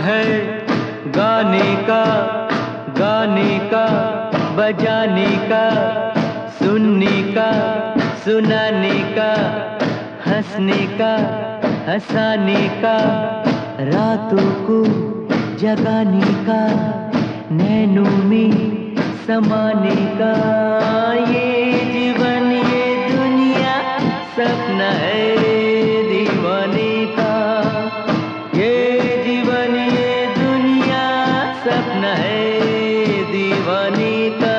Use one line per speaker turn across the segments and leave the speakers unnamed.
है गाने का बजाने का, सुनने का सुनाने का, हंसने का हंसाने का, रातों को जगाने का, नैनों में समाने का। ये जीवन ये दुनिया सपना है दीवाने का। ये जीवन ये दुनिया सपना है दीवाने का।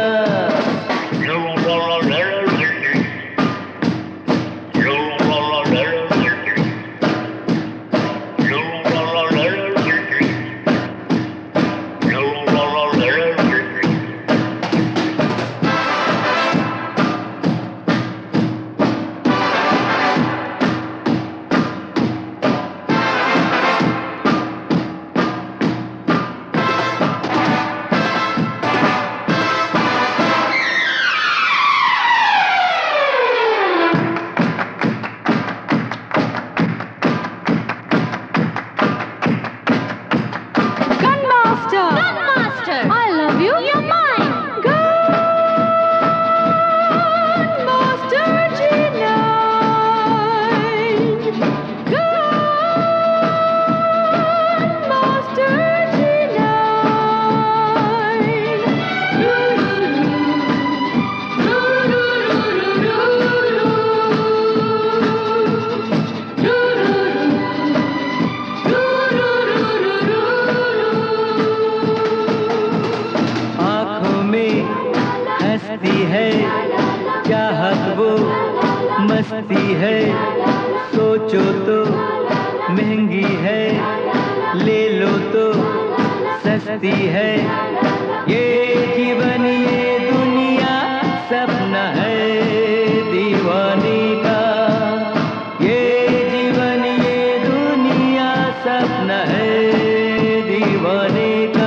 है चाहत वो मस्ती है, सोचो तो महंगी है, ले लो तो सस्ती है। ये जीवन ये दुनिया सपना है दीवाने का। ये जीवन ये दुनिया सपना है दीवाने का।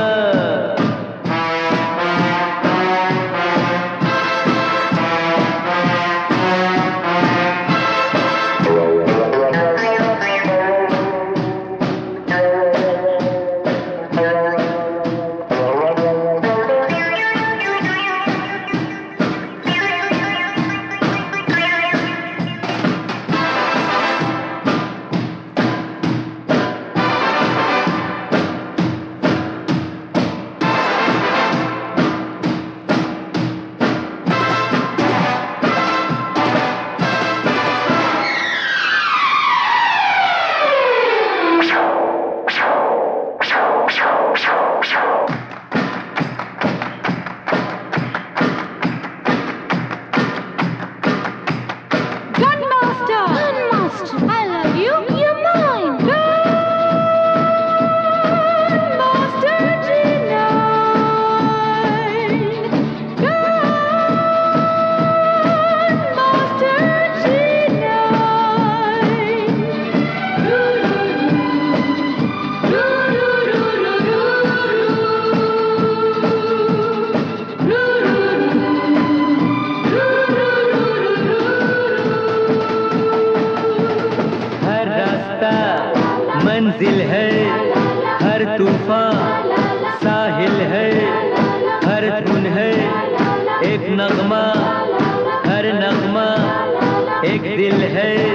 मंजिल है हर तूफान साहिल है, हर धुन है एक नगमा, हर नगमा एक दिल है।